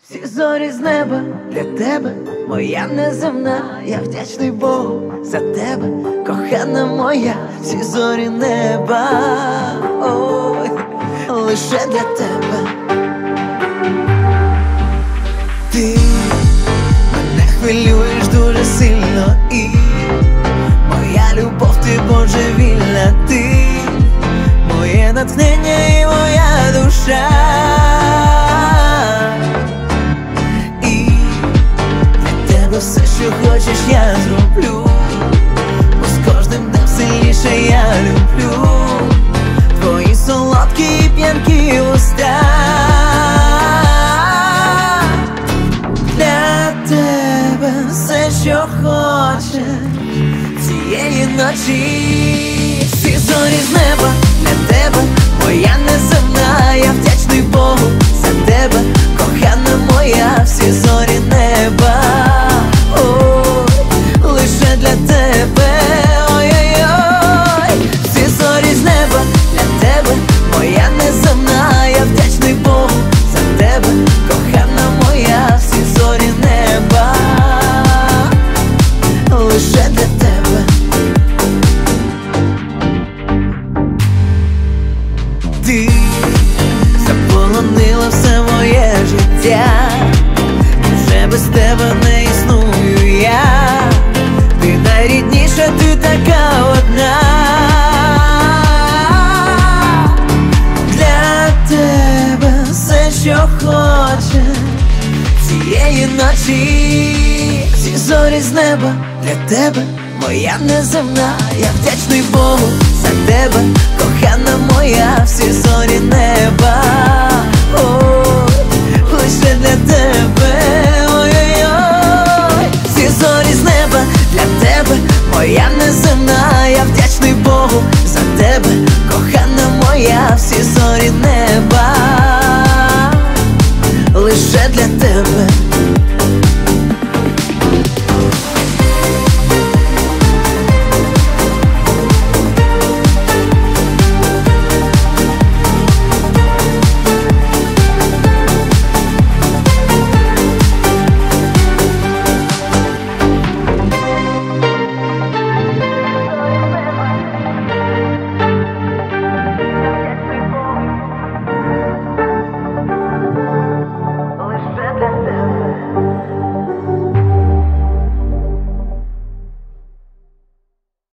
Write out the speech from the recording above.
Всі зорі з неба для тебе, моя неземна, я вдячний Богу за тебе, кохана моя, всі зорі неба, ой, лише для тебе. Ти мене хвилюєш дуже сильно, і моя любов, ти божевільна, ти моє натхнення і моя душа. Все, що хочеш, я зроблю, бо з кожним днем сильніше я люблю твої солодкі і п'янкі уста. Для тебе все, що хочеш цієї ночі. Всі зорі з неба для тебе, моя неземна, я вдячний Богу за тебе, кохана моя, всі зорі неба. Лише для тебе, ой-ой-ой, всі зорі з неба для тебе, моя неземна, я вдячний Богу за тебе, кохана моя, всі зорі неба, лише для тебе. Ти заполонила все моє життя, вже без тебе не існую я. Ти найрідніша, ти така одна. Для тебе все, що хочеш цієї ночі. Всі зорі з неба для тебе, моя неземна, я вдячний Богу за тебе, кохана моя, всі зорі неба, ой, лише для